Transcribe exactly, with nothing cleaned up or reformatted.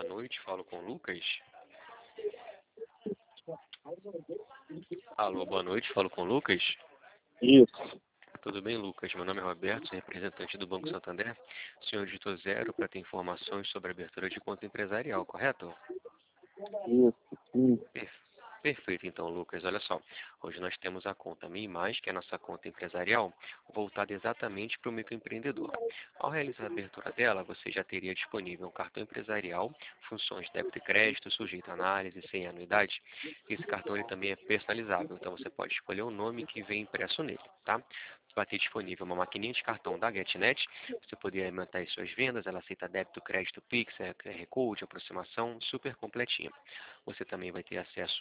Boa noite, falo com o Lucas. Alô, boa noite, falo com o Lucas. Isso, Tudo bem, Lucas? Meu nome é Roberto, sou representante do Banco Santander. O senhor digitou zero para ter informações sobre a abertura de conta empresarial, correto? isso, sim. Per- Perfeito, então, Lucas. Olha só, hoje nós temos a conta Mi Mais, que é a nossa conta empresarial, voltada exatamente para o microempreendedor. Ao realizar a abertura dela, você já teria disponível um cartão empresarial, funções de débito e crédito, sujeito a análise, sem anuidade. Esse cartão ele também é personalizável, então você pode escolher o nome que vem impresso nele, tá? Vai ter disponível uma maquininha de cartão da GetNet, você poder aumentar as suas vendas, ela aceita débito, crédito, Pix, Q R Code, aproximação, super completinha. Você também vai ter acesso